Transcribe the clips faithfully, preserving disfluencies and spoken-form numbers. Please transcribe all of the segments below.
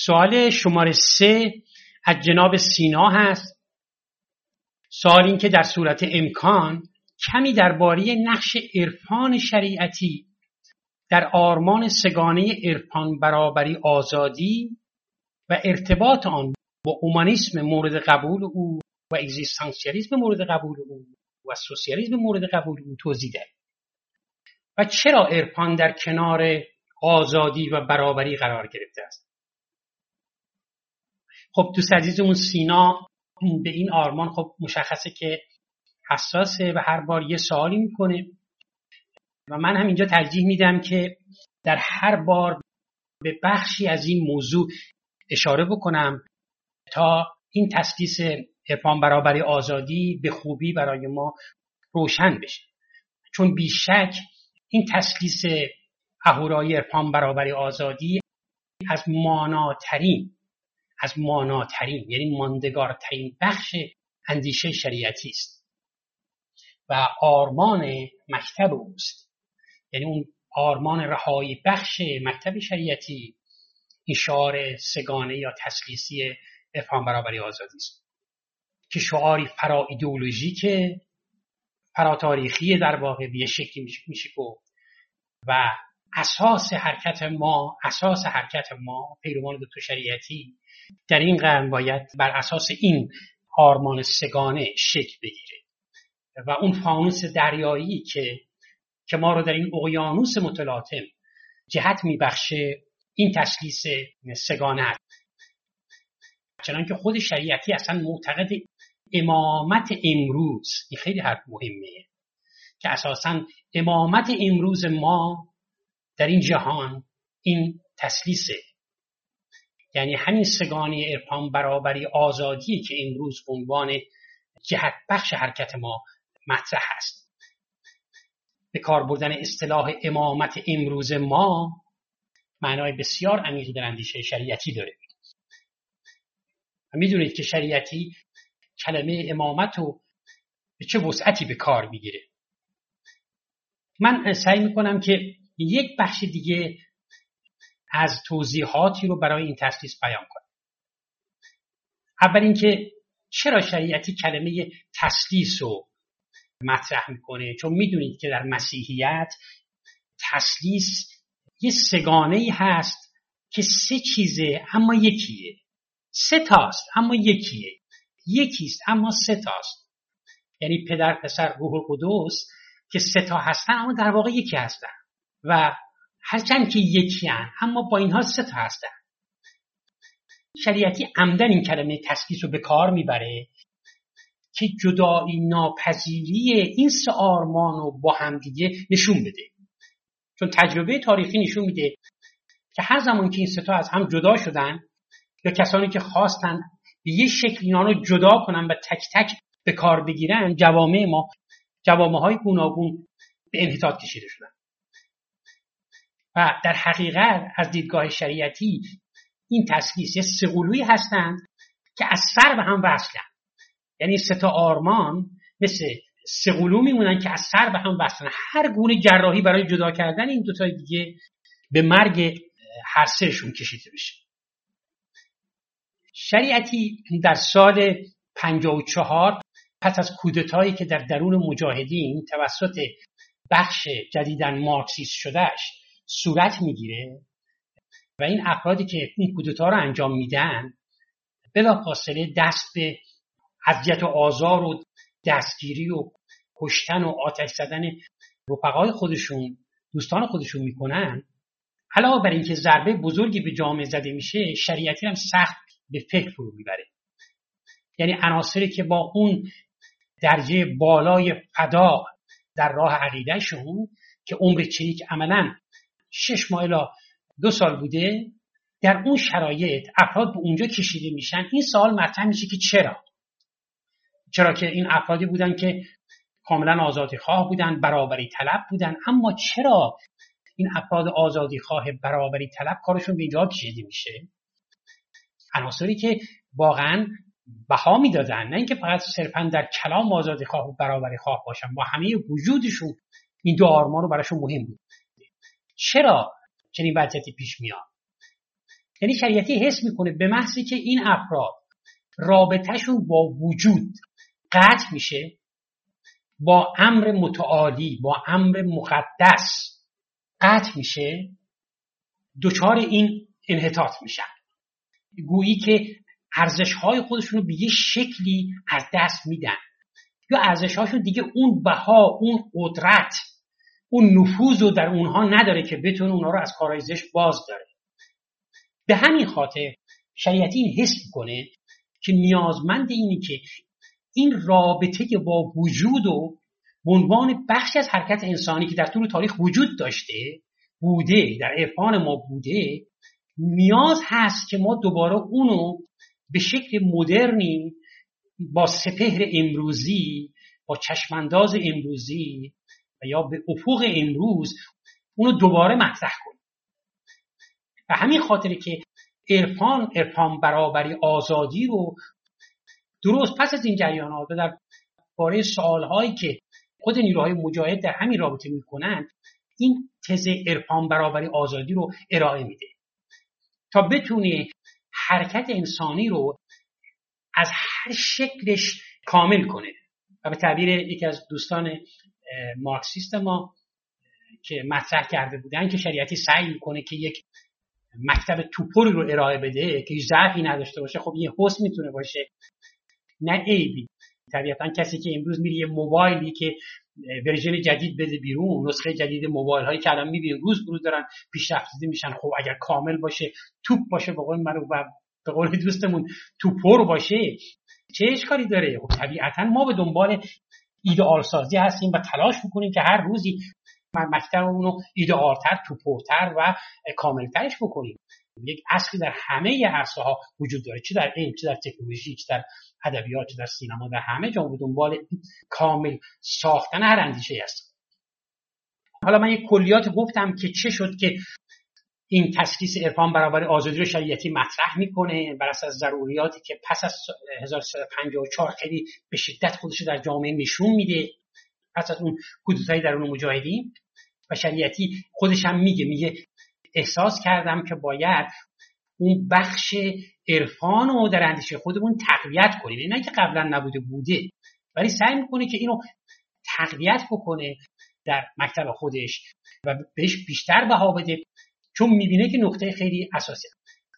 سوال شماره سه از جناب سینا هست. سوال این که در صورت امکان کمی درباره نقش عرفان شریعتی در آرمان سگانه عرفان برابری آزادی و ارتباط آن با اومانیسم مورد قبول او و اگزیستانسیالیسم مورد قبول او و سوسیالیسم مورد قبول او توضیح دهید و چرا عرفان در کنار آزادی و برابری قرار گرفته است. خب دوست عزیزمون سینا به این آرمان خب مشخصه که حساسه و هر بار یه سوالی میکنه و من هم اینجا ترجیح میدم که در هر بار به بخشی از این موضوع اشاره بکنم تا این تسلیس عرفان برابری آزادی به خوبی برای ما روشن بشه، چون بیشک این تسلیس اهورایی عرفان برابری آزادی از ماناترین از ماناترین یعنی ماندگارترین بخش اندیشه شریعتی است و آرمان مکتب اوست، یعنی اون آرمان رهایی بخش مکتب شریعتی این شعار سگانه یا تسلیسی عرفان برابری آزادی است که شعاری فرا ایدئولوژیکه، فرا تاریخی در واقع به شکلی میشه گفت و اساس حرکت ما اساس حرکت ما پیروان دکتر شریعتی در این قرن باید بر اساس این آرمان سگانه شکل بگیره و اون فانوس دریایی که که ما رو در این اقیانوس متلاطم جهت میبخشه این تسلیس سگانه است. چنانکه خود شریعتی اصلا معتقد امامت امروز، این خیلی حرف مهمه، که اساسا امامت امروز ما در این جهان این تسلیسه، یعنی همین سگانه عرفان برابری آزادی که امروز به عنوان جهت بخش حرکت ما مطرح است. به کار بردن اصطلاح امامت امروز ما معنای بسیار عمیقی در اندیشه شریعتی داره. میدونید که شریعتی کلمه امامت رو به چه وسعتی به کار میگیره. من سعی میکنم که یک بخش دیگه از توضیحاتی رو برای این تسلیس بیان کنم. اول اینکه چرا شریعتی کلمه تسلیس رو مطرح میکنه؟ چون میدونید که در مسیحیت تسلیس یه سگانه‌ای هست که سه چیزه اما یکیه، سه تاست اما یکیه، یکیست اما سه تاست، یعنی پدر، پسر، روح القدس که سه تا هستن اما در واقع یکی هستن و هرچند که یکی هستن اما با اینها سه تا هستن. شریعتی عمدن این کلمه تسلیس رو به کار میبره که جدایی ناپذیری این سه آرمان رو با هم دیگه نشون بده، چون تجربه تاریخی نشون میده که هر زمان که این سه تا از هم جدا شدن یا کسانی که خواستن به یه شکل اینا رو جدا کنن و تک تک به کار بگیرن، جوامع ما جوامع‌های گوناگون به انحطاط کشیده شدن و در حقیقت از دیدگاه شریعتی این تسلیس سه قلویی هستند که از سر به هم وصلن، یعنی سه تا آرمان مثل سه قلو میمونن که از سر به هم وصلن. هر گونه جراحی برای جدا کردن این دو تا دیگه به مرگ هر سهشون کشیده بشه. شریعتی در سال پنجاه و چهار پس از کودتایی که در درون مجاهدین توسط بخش جدیداً مارکسیست شدهش صورت میگیره و این افرادی که این کودتا رو انجام میدن بلافاصله دست به اذیت و آزار و دستگیری و کشتن و آتش زدن رفقای خودشون، دوستان خودشون میکنن. علاوه بر اینکه ضربه بزرگی به جامعه زده میشه، شریعتی هم سخت به فکر فرو میبره، یعنی عناصری که با اون درجه بالای فدا در راه عقیدهشون که عمر چریک عملاً شش ماه الی دو سال بوده، در اون شرایط افراد به اونجا کشیده میشن. این سوال مطرح میشه که چرا؟ چرا که این افرادی بودن که کاملا آزادی خواه بودن، برابری طلب بودن، اما چرا این افراد آزادی خواه برابری طلب کارشون به اینجا کشیده میشه؟ عناصری که واقعا بها میدادن، نه اینکه فقط صرفا در کلام آزادی خواه و برابری خواه باشن، با همه وجودشون این دو آرمان رو براشون مهم بود. چرا چنین وضعیتی پیش میاد؟ یعنی شریعتی حس میکنه به محضی که این افراد رابطهشون با وجود قطع میشه، با امر متعالی، با امر مقدس قطع میشه، دچار این انحطاط میشن، گویی که ارزش‌های خودشون رو به یه شکلی از دست میدن، یا ارزش‌هاشون دیگه اون بها، اون قدرت، اون نفوذ رو در اونها نداره که بتونه اونها رو از کارهای زشت باز داره. به همین خاطر شریعتی این حس میکنه که نیازمند اینی که این رابطه با وجود و به عنوان بخش از حرکت انسانی که در طول تاریخ وجود داشته بوده، در عرفان ما بوده، نیاز هست که ما دوباره اونو به شکل مدرنی با سپهر امروزی، با چشمانداز امروزی و یا به افق امروز اونو دوباره مطرح کنیم. و همین خاطره که عرفان عرفان برابری آزادی رو درست پس از این جریانات و در باره سوالهایی که خود نیروهای مجاهد در همین رابطه میکنن، این تز عرفان برابری آزادی رو ارائه میده تا بتونه حرکت انسانی رو از هر شکلش کامل کنه. و به تعبیر یکی از دوستان مارکسیست ما که مطرح کرده بودن که شریعتی سعی میکنه که یک مکتب توپوری رو ارائه بده که هیچ ضعفی نداشته باشه، خب این حسن میتونه باشه نه عیبی. طبیعتا کسی که امروز میره یه موبایلی که ورژن جدید بده بیرون، نسخه جدید موبایل هایی که الان میبینید روز به روز دارن پیشرفت میشن، خب اگر کامل باشه، توپ باشه، به قول من و به قول دوستمون توپور باشه، چه اشکالی داره؟ خب طبیعتا ما به دنبال ایدئال سازی هستیم و تلاش میکنیم که هر روزی مکتبمون رو ایدئالتر، توپورتر و کاملترش بکنیم. یک اصلی در همه عرصه ها وجود داره، چه در علم، چه در تکنولوژی، چه در ادبیات، چه در سینما، در همه جا به دنبال کامل ساختن هر اندیشه است. حالا من یک کلیات گفتم که چه شد که این تسلیس عرفان برابر آزادی رو شریعتی مطرح میکنه بر اساس ضروریاتی که پس از هزار و سیصد و پنجاه و چهار خیلی به شدت خودش در جامعه نشون میده، پس از اون کودتای درون مجاهدین. و شریعتی خودش هم میگه میگه احساس کردم که باید اون بخش عرفان رو در اندیشه خودمون تقویت کنیم، نه که قبلا نبوده بوده، ولی سعی میکنه که اینو تقویت بکنه در مکتب خودش و بهش بیشتر بها بده، چون میبینه که نقطه خیلی اساسی.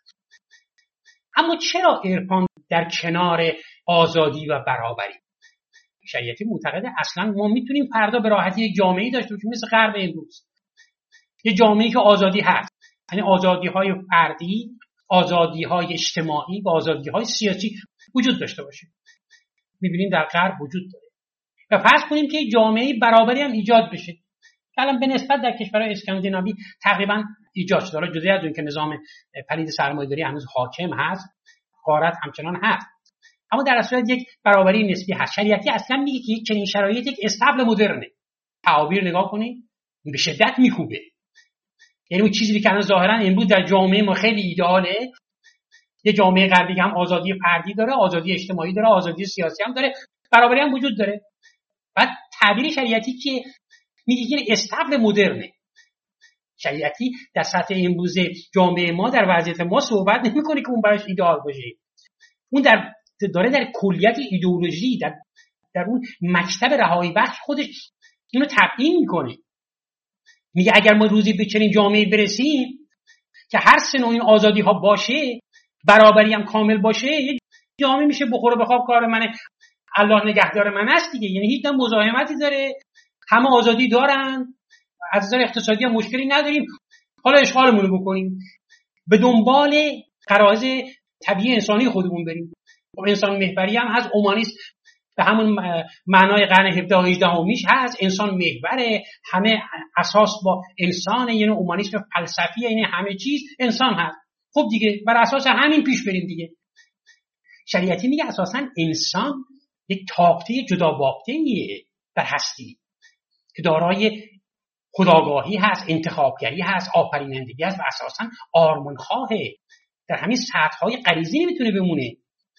اما چرا عرفان در کنار آزادی و برابری؟ شریعتی معتقده اصلا ما میتونیم فردا به راحتی یک جامعه‌ای داشته باشیم مثل غرب امروز، یه جامعه‌ای که آزادی هست، یعنی آزادی‌های فردی، آزادی‌های اجتماعی و آزادی‌های سیاسی وجود داشته باشه. می‌بینیم در غرب وجود داره. و فرض کنیم که جامعه برابری هم ایجاد بشه. الان به نسبت در کشورهای اسکاندیناوی تقریبا ایجاد شده، حالا جدا از اون که نظام پلید سرمایه‌داری هنوز حاکم هست، غارت همچنان هست، اما در اصل یک برابری نسبی هست. شریعتی اصلا میگه که چنین شرایط یک استبل مدرنه. تعابیر نگاه کنید به شدت میکوبه، یعنی اون چیزی که الان ظاهرا امروز در جامعه ما خیلی ایدئاله، یه جامعه غربی که هم آزادی فردی داره، آزادی اجتماعی داره، آزادی سیاسی هم داره، برابری هم وجود داره. بعد تعبیر شریعتی که میگه که استبل مدرنه. شریعتی در سطح امروز جامعه ما در وضعیت ما صحبت نمی‌کنه که اون براش ایدئال باشه، اون در داره در کلیت ایدئولوژی، در در اون مکتب رهایی بخش خودش اینو تبیین میکنه. میگه اگر ما روزی به چنین جامعه برسیم که هر سه نوع این آزادی ها باشه، برابری هم کامل باشه، یه جامعه میشه بخور و بخواب کار منه، الله نگهدار من است دیگه. یعنی هیچ مزاحمتی داره، همه آزادی دارن، از نظر اقتصادی هم مشکلی نداریم، حالا اشغالمون رو بکنیم، به دنبال غرایز طبیعی انسانی خودمون بریم. خب انسان محوری هم هست، اومانیسم به همون معنای قرن هفدهم و هجدهمیش هست، انسان محوره، همه اساس با انسان، یعنی اومانیسم فلسفی، یعنی همه چیز انسان هست. خب دیگه بر اساس همین پیش بریم دیگه. شریعتی میگه اساساً انسان یک طاقته جدا بافته‌ایه در هستی که دارای خودآگاهی هست، انتخابگری هست، آفرینندگی هست و اساساً آرمانخواهه، در همین سطح‌های غریزی نمیتونه بمونه.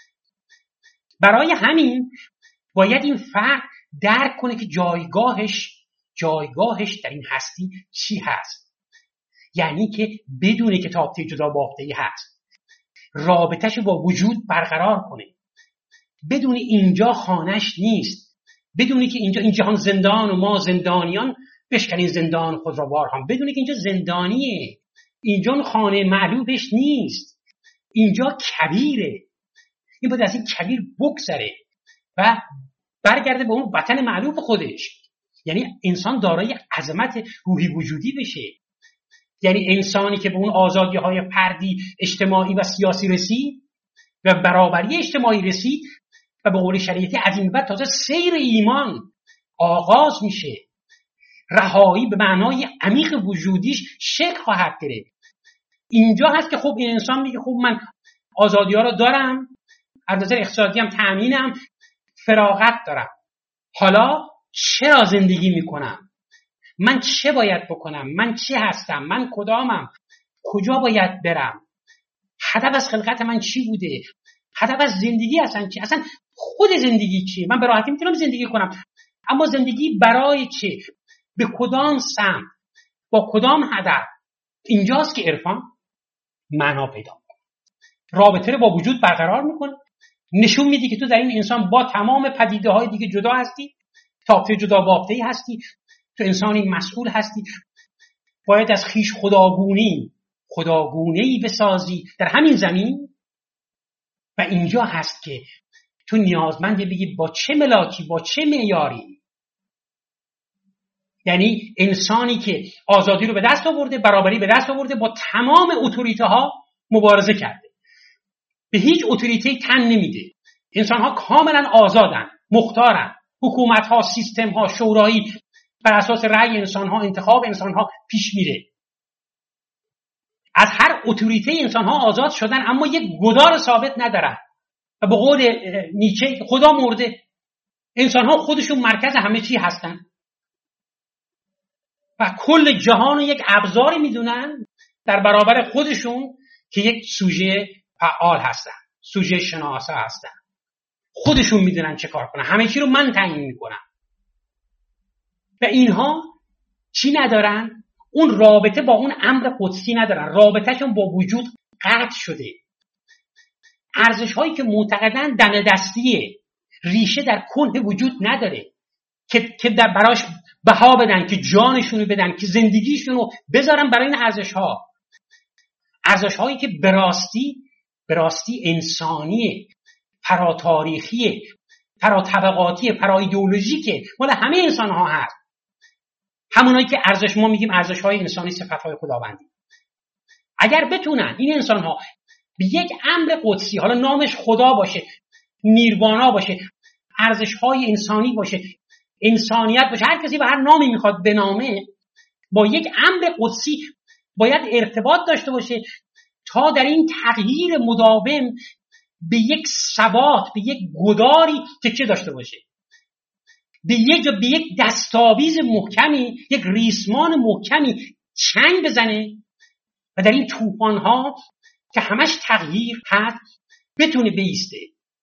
برای همین باید این فرد درک کنه که جایگاهش جایگاهش در این هستی چی هست. یعنی که بدونه که تابطه جدا بافته‌ای هست، رابطه‌ش با وجود برقرار کنه، بدون اینجا خانه‌اش نیست، بدونی که اینجا این جهان زندان و ما زندانیان بشکنین زندان خود را بار هم، بدونی که اینجا زندانیه، اینجا خانه معلوفش نیست، اینجا کبیره، این باید از این کبیر بگذره و برگرده به اون وطن معلوف خودش. یعنی انسان دارای عظمت روحی وجودی بشه، یعنی انسانی که به اون آزادی‌های فردی اجتماعی و سیاسی رسید و برابری اجتماعی رسید و به قول شریعتی از این بعد تازه سیر ایمان آغاز میشه، رهایی به معنای عمیق وجودیش شکل خواهد گرفت. اینجا هست که خب این انسان میگه خب من آزادی‌ها رو دارم، از نظر اقتصادی هم تأمینم، فراغت دارم، حالا چرا زندگی میکنم؟ من چه باید بکنم؟ من چی هستم؟ من کدامم؟ کجا باید برم؟ هدف از خلقت من چی بوده؟ هدف از زندگی اصلا چی؟ اصلا خود زندگی چیه؟ من به راحتی میتونم زندگی کنم، اما زندگی برای چه؟ به کدام سمت؟ با کدام هدف؟ اینجاست که عرفان معنا پیدا میکنه، رابطه رو با وجود برقرار میکنه، نشون میده که تو در این انسان با تمام پدیده های دیگه جدا هستی، تابطه جدا بافته‌ای هستی، تو انسانی مسئول هستی، باید از خیش خداگونی خداگونه‌ای بسازی در همین زمین. و اینجا هست که تو نیازمندی بگی با چه ملاکی، با چه معیاری. یعنی انسانی که آزادی رو به دست آورده، برابری به دست آورده، با تمام اتوریته ها مبارزه کرده، به هیچ اتوریته تن نمیده، انسان ها کاملا آزادن، مختارن، حکومت ها، سیستم ها، شورایی بر اساس رأی انسان ها، انتخاب انسان ها پیش میره، از هر اتوریته انسان ها آزاد شدن، اما یک گدار ثابت ندارن و به قول نیچه خدا مرده، انسان ها خودشون مرکز همه چی هستن و کل جهان رو یک ابزاری میدونن در برابر خودشون که یک سوژه فعال هستن، سوژه شناسا هستن، خودشون میدونن چه کار کنن، همه چی رو من تعیین میکنم. و اینها چی ندارن؟ اون رابطه با اون امر قدسی ندارن، رابطهشون با وجود قطع شده. ارزش هایی که معتقدن دم دستیه، ریشه در کنه وجود نداره که که در براش بها بدن، که جانشونو بدن، که زندگیشونو بذارن برای این ارزش ها. ارزش هایی که براستی براستی انسانیه، فراتاریخیه، فراتبقاتیه، فرا ایدئولوژیکه، مال همه انسان ها هست. همونایی که ارزش ما میگیم ارزش های انسانی، صفت های خداوندی. اگر بتونن این انسان ها به یک امر قدسی، حالا نامش خدا باشه، نیروانا باشه، ارزش های انسانی باشه، انسانیت باشه، هر کسی به هر نامی میخواد بنامه، با یک امر قدسی باید ارتباط داشته باشه تا در این تغییر مداوم به یک ثبات، به یک گداری تکیه داشته باشه، به یک به یک دستاویز محکمی، یک ریسمان محکمی چنگ بزنه و در این طوفان‌ها که همش تغییر هست بتونه بیسته.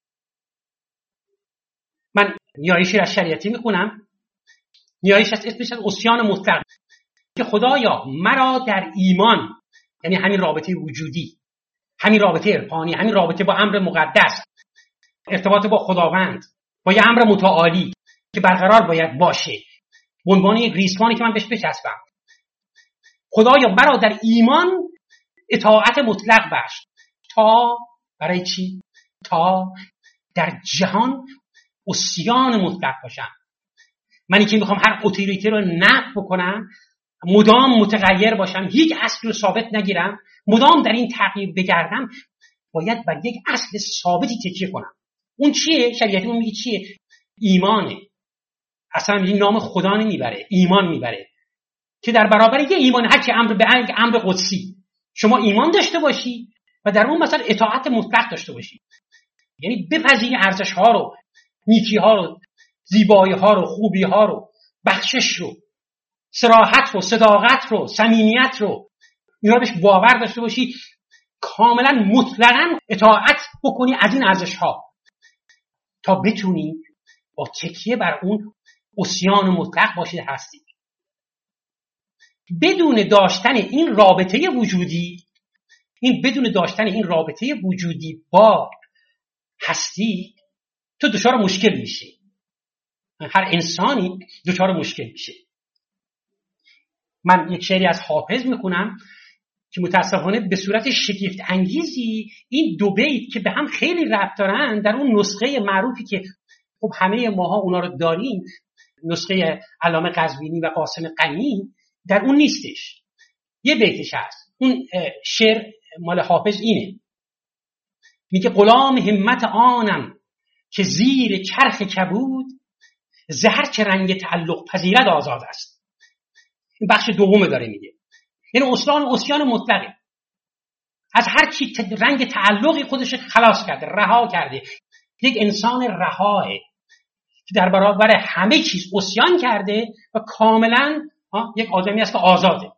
من نیایشی از شریعتی میخونم، نیایش از اسمش از عصیان مطلق، که خدایا مرا در ایمان، یعنی همین رابطه وجودی، همین رابطه عرفانی، همین رابطه با امر مقدس، ارتباط با خداوند، با یه امر متعالی که برقرار باید باشه، به عنوان یک ریسمانی که من بهش بچسبم. خدایا مرا در ایمان اطاعت مطلق بخش، تا برای چی؟ تا در جهان عصیان مطلق باشم. منی که میخوام هر اتوریته رو نفی بکنم، مدام متغیر باشم، هیچ اصلی رو ثابت نگیرم، مدام در این تغییر بگردم، باید بر یک اصل ثابتی تکیه کنم. اون چیه؟ شریعتی اون میگه چیه؟ ایمانه. اصلا میگه نام خدا نمیبره، ایمان میبره، که در برابر یه ایمان، هر چی امر به امر قدسی شما ایمان داشته باشی و در اون مثلا اطاعت مطلق داشته باشی، یعنی بپذیری ارزش ها رو، نیکی ها رو، زیبایی ها رو، خوبی ها رو، بخشش رو، صراحت رو، صداقت رو، صمیمیت رو، اینا بهش باور داشته باشی، کاملا مطلقاً اطاعت بکنی از این ارزش ها تا بتونی با تکیه بر اون عصیان مطلق باشی هستی. بدون داشتن این رابطه وجودی، این بدون داشتن این رابطه وجودی با هستی، تو دچار مشکل میشی. هر انسانی دچار مشکل میشه. من یک شعری از حافظ میخونم که متاسفانه به صورت شگفت انگیزی این دو بیت که به هم خیلی ربط دارن در اون نسخه معروفی که خب همه ماها اونا رو داریم، نسخه علامه قزوینی و قاسم غنی، در اون نیستش. یه بیتش هست. اون شعر مال حافظ اینه، میگه غلام همت آنم که زیر چرخ کبود، زهر که رنگ تعلق پذیرد آزاد است. این بخش دومه داره میگه، یعنی اسیان اسیان مطلقه، از هر چی رنگ تعلقی خودش خلاص کرده، رها کرده. یک انسان رهاه که در برابر همه چیز اسیان کرده و کاملا یک آدمی است که آزاده.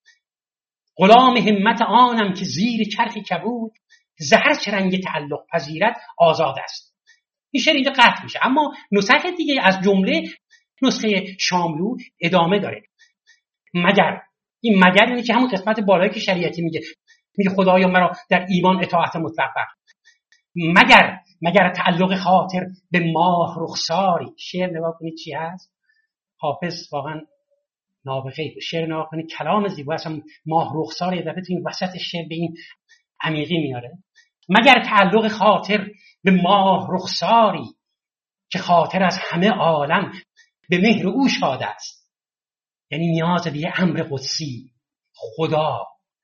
غلام همت آنم که زیر چرخ کبود، زهر چه رنگ تعلق پذیرد آزاد است. این شعر اینجا قطع میشه، اما نسخه دیگه از جمله نسخه شاملو ادامه داره. مگر، این مگر یعنی که همون قسمت بالایی که شریعتی میگه، میگه خدایا مرا در ایمان اطاعت مطلق بخش. مگر مگر تعلق خاطر به ماه رخساری. شعر نگاه کنید چی هست. حافظ واقعا نابغه بود. شعر نگاه کنید، کلام زیبا، اصلا ماه رخسار یه دفعه تو این وسط شعر به این عمیقی میاره. مگر تعلق خاطر به ماه رخساری، که خاطر از همه عالم به مهر او شاد است. یعنی نیاز به یه امر قدسی، خدا،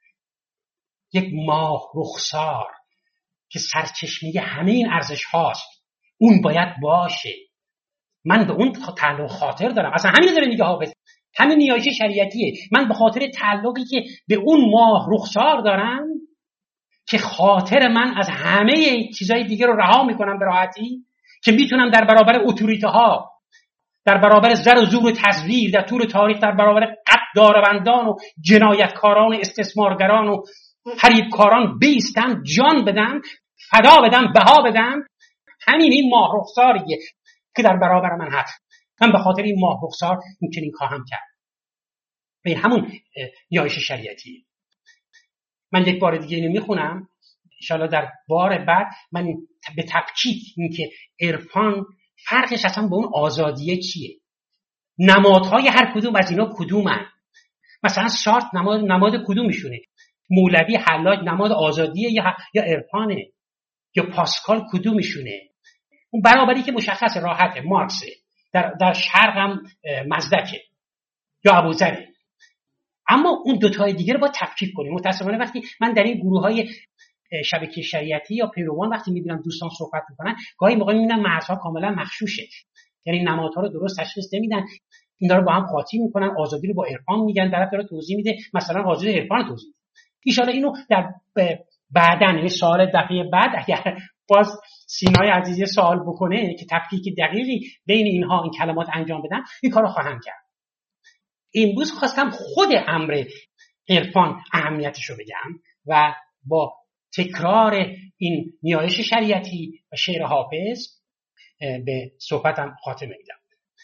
یک ماه رخسار که سرچشمه همه این ارزش هاست، اون باید باشه. من به اون تعلق خاطر دارم. اصلا همین داره میگه حافظ، همین نیایش شریعتیه. من به خاطر تعلقی که به اون ماه رخسار دارم، که خاطر من از همه چیزای دیگه رو رها میکنم به راحتی، که میتونم در برابر اتوریته ها، در برابر زر و زور و تزویر در طول تاریخ، در برابر قتل داروندان و جنایتکاران و استثمارگران و فریبکاران بیستم، جان بدم، فدا بدم، بها بدم. همین این ماه رخساریه که در برابر من هست. من به خاطر این ماه رخسار این چنین خواهم کرد. این همون نیایش شریعتیه. من یک بار دیگه اینو میخونم، انشاءالله در بار بعد من به تفکیک این که عرفان فرقش اصلا با اون آزادیه چیه، نمادهای هر کدوم از اینا کدومن. مثلا سارت نماد نماد کدومشونه، مولوی حلاج نماد آزادیه یا یا عرفانه، یا پاسکال کدومشونه. اون برابری که مشخص راحته، مارکسه، در در شرق هم مزدکه یا ابوذره. اما اون دوتای دیگه رو با تفکیک کنیم. متأسفانه وقتی من در این گروه‌های شبکه شریعتی یا پیروان وقتی می‌بینم دوستان صحبت می‌کنن، گاهی موقع می‌بینم مرزها کاملا مغشوشه، یعنی نمادها رو درست تشخیص نمیدن، اینا رو با هم قاطی می‌کنن، آزادی رو با عرفان میگن، طرف داره توضیح میده مثلا آزادی عرفان توضیح میده. ان شاءالله اینو در بعداً، یعنی سوال دفعه بعد اگر باز سینای عزیزی سوال بکنه که تفکیک دقیقی بین اینها این کلمات انجام بدن، این کارو خواهم کرد. امروز خواستم خود امر عرفان اهمیتش رو بگم و با تکرار این نیایش شریعتی و شعر حافظ به صحبتم خاتمه میدم.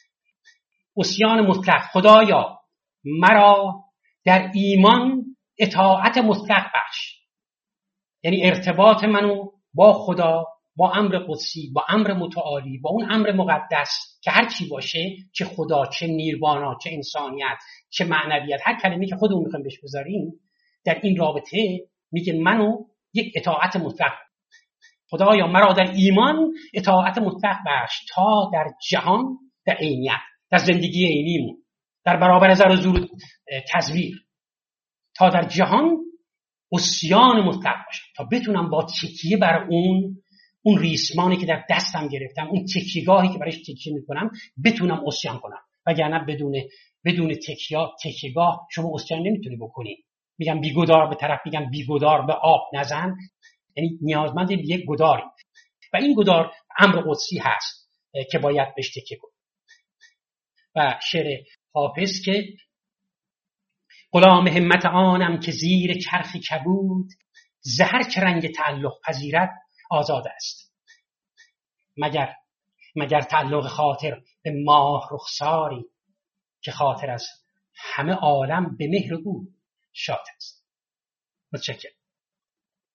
عصیان مطلق. خدایا مرا در ایمان اطاعت مطلق بخش. یعنی ارتباط منو با خدا، با امر قدسی، با امر متعالی، با اون امر مقدس که هر چی باشه، چه خدا، چه نیروانا، چه انسانیت، چه معنویت، هر کلمه‌ای که خودمون میخوایم بهش بذاریم، در این رابطه میگه منو یک اطاعت مطلق. خدایا مرا در ایمان اطاعت مطلق بخش، تا در جهان، در عینیت، در زندگی عینیمون، در برابر زر و زور تزویر، تا در جهان عصیان مطلق باشم، تا بتونم با تکیه بر اون اون ریسمانی که در دستم گرفتم، اون تکیه‌گاهی که برایش تکیه میکنم، بتونم عصیان کنم. وگرنه بدون بدون تکیه تکیه‌گاه شما عصیان نمیتونی بکنی. میگم بیگدار به طرف، میگم بیگدار به آب نزن، یعنی نیازمند به یک گداری، و این گدار امر قدسی هست که باید بهش تکیه کنی. و شعر حافظ که غلام همت آنم که زیر چرخ کبود، زهر که رنگ تعلق پذیرد آزاد است. مگر مگر تعلق خاطر به ماه رخساری، که خاطر از همه عالم به مهر او شاد است. متشکرم.